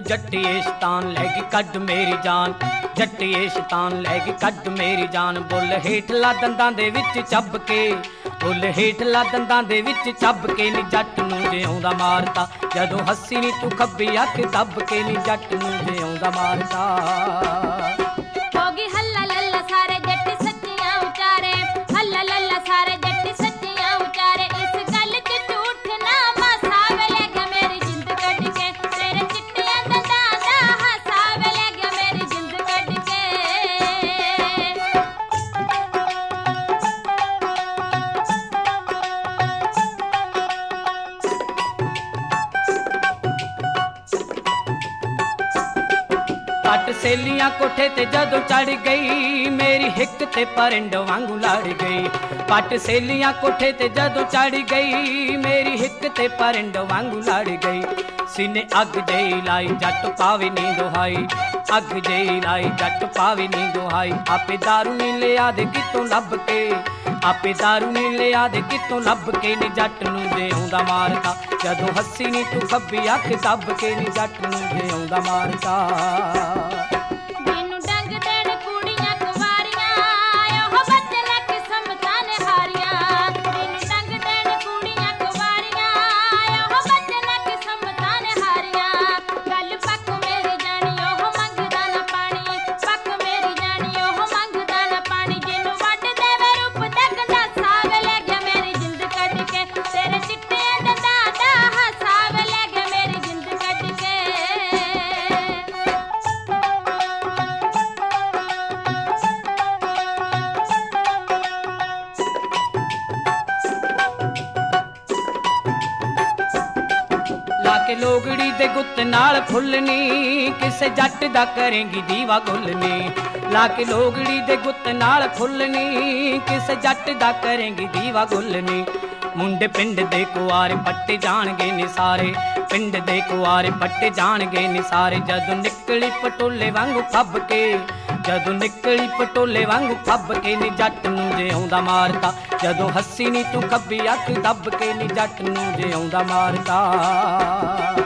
जट्टिए शैतान लैगी कड मेरी जान, जट्टिए शैतान लैगी कड मेरी जान। बुल हेठला दंदां दे विच चब के, बुल हेठला दंदां दे विच चब के नी जट नूं जिउंदा मारता, जदों हस्सी नी तू खब्बी अख दब के नी जट नूं जिउंदा मारता। होगी हल्ला लल्ला सारे जट सच्चियां उचारे, हल्ला लल्ला सारे जट सच्चियां उचारे। इस गल च झूठ ना मासा ले गया मेरी जिंद कट के, तेरे चिट्टियां दंदां दा हासा ले गया मेरी जिंद कट के। पट सहेलियां कोठे ते जदों चढ़ गई, मेरी हिक ते परिंड वांगू लड़ गई। पट सहेलियां कोठे ते जदों चढ़ गई, मेरी हिक ते परिंड वांगू लड़ गई। सीने अग जई लाई जट पावे नी दुहाई, अग जई लाई जट पावे नी दुहाई। आपे दारू नी लिया दे कितों लब के, आपे दारू नी लिया दे कितों लब के नी जट नूं जिउंदा मारता, जदों हस्सी नी तू खब्बी अख दब के नी जट नूं जिउंदा मारता। लाके लोगड़ी दे गुत्त नाल फुल्लनी, किसे जट दा करेंगी दीवा गुलनी। लाके लोगड़ी दे गुत्त नाल फुल्लनी, किसे जट दा करेंगी दीवा गुलनी। मुंडे पिंड दे कुआरे पट्टे जाणगे नी सारे, पिंड दे कुआरे पट्टे जाणगे नी सारे। जदों निकली पटोले वांगू फब के, जदों निकली पटोले वांगू फब के नी जट नूं जिउंदा मारता, जदों हस्सी नी तू खब्बी अख दब के नी जट नूं जिउंदा मारता।